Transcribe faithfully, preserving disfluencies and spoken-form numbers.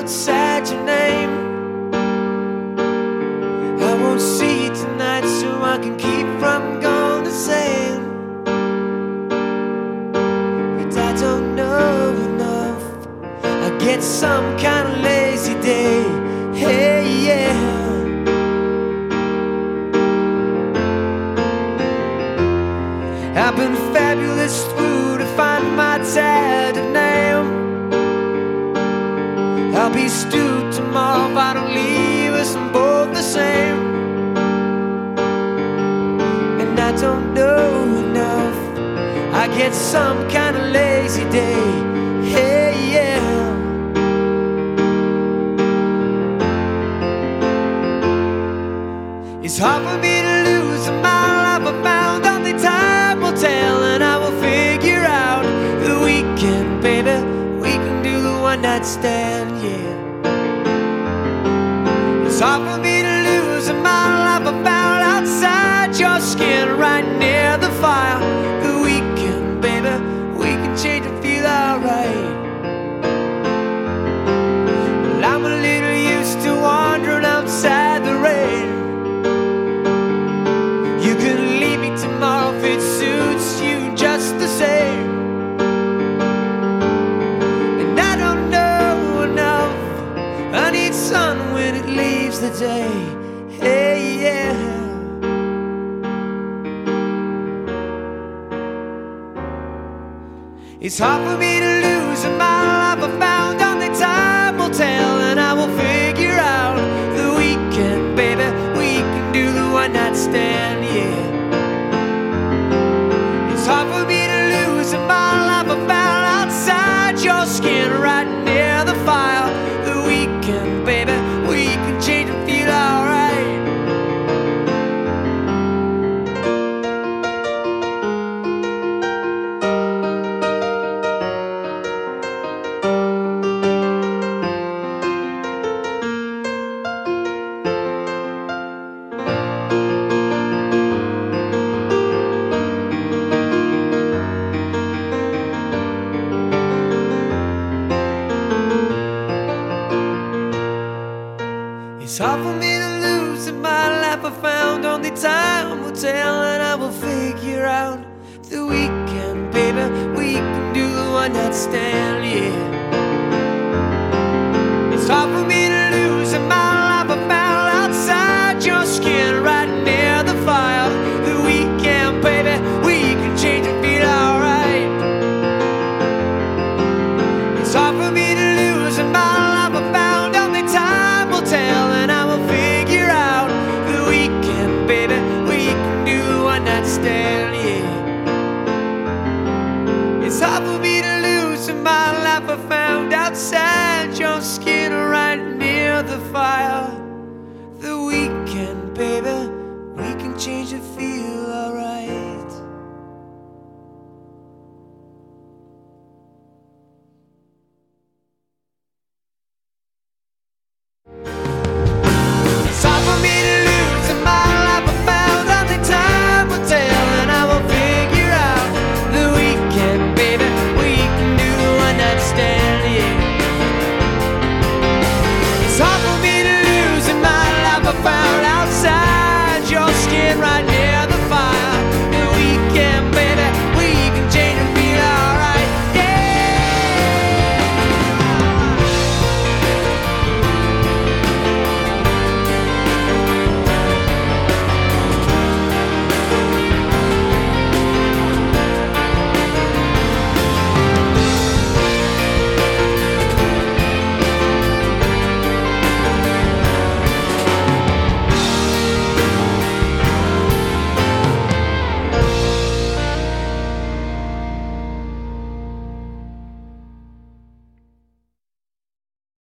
outside your name. I won't see you tonight so I can keep from going insane. But I don't know enough. I get some kind of lazy day. Hey, yeah. I've been fabulous through to find my tattered name. I'll be stewed tomorrow if I don't leave us both the same. And I don't know enough. I get some kind of lazy day. Hey, yeah. It's hard for me to lose the mile I've found. Only time will tell, and I will figure out the weekend, baby. We can do the one night stand, yeah. It's hard for me to lose the mile I've found outside your skin, right near the fire. The weekend, baby, we can change and feel alright. Well, I'm a little used to wandering outside the rain. You can leave me tomorrow if it suits you just the same. And I don't know enough. I need sun when it leaves the day. Hey, yeah. It's hard for me to lose a mile I've found. Only time will tell, and I will figure out the weekend, baby. We can do the one night stand, yeah. It's hard for me to lose a mile I've found outside your skin, right near the fire. The weekend, baby, we can change and feel alright. It's hard for me to lose in my life. I found only time will tell, and I will figure out the weekend, baby. We can do the one night stand, yeah. It's hard for me to lose in my life. I found outside your skin, right near the fire. The weekend, baby, we can change and feel alright. It's hard for me to lose in my life. I found only time will tell, and I will figure out the weekend, baby. We can do the one night stand, yeah. It's hard for me to lose in my life. I found outside your skin, right near the fire. The weekend, baby, we can change it.